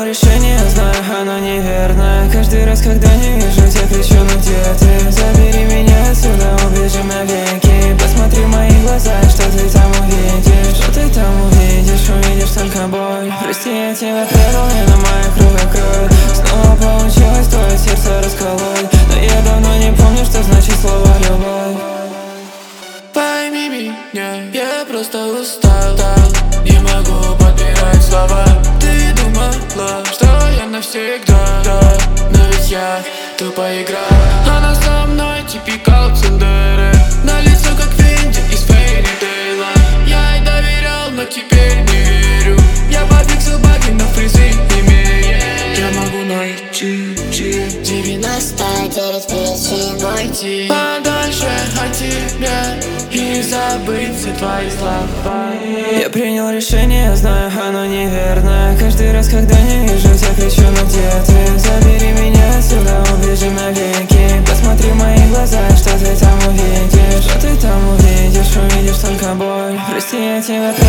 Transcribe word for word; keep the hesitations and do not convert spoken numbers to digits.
решение, знаю, оно неверное. Каждый раз, когда не вижу, я кричу: ну где ты? Забери меня отсюда, убежим навеки. Посмотри в мои глаза, что ты там увидишь? Что ты там увидишь? Увидишь только боль. Прости, я тебя предал, не на моих руках кровь. Снова получилось твое сердце расколоть, но я давно не помню, что значит слово любовь. Пойми меня, я просто устал, не могу подбирать слова. Ты думала, что я навсегда, да, но ведь я тупо играл. Она со мной типикал Цендере, на лицо как Винди из Фейри Тейла. Я ей доверял, но теперь не верю. Я попиксел баги на фризы имея. Я могу найти девяносто девять причин уйти подальше от тебя и забыть все твои слова. Я принял решение, знаю, оно неверное. Каждый раз, когда не вижу, я кричу: ну где ты? Забери меня отсюда, убежим навеки. Посмотри в мои глаза, что ты там увидишь? Что ты там увидишь? Увидишь только боль. Прости, я тебя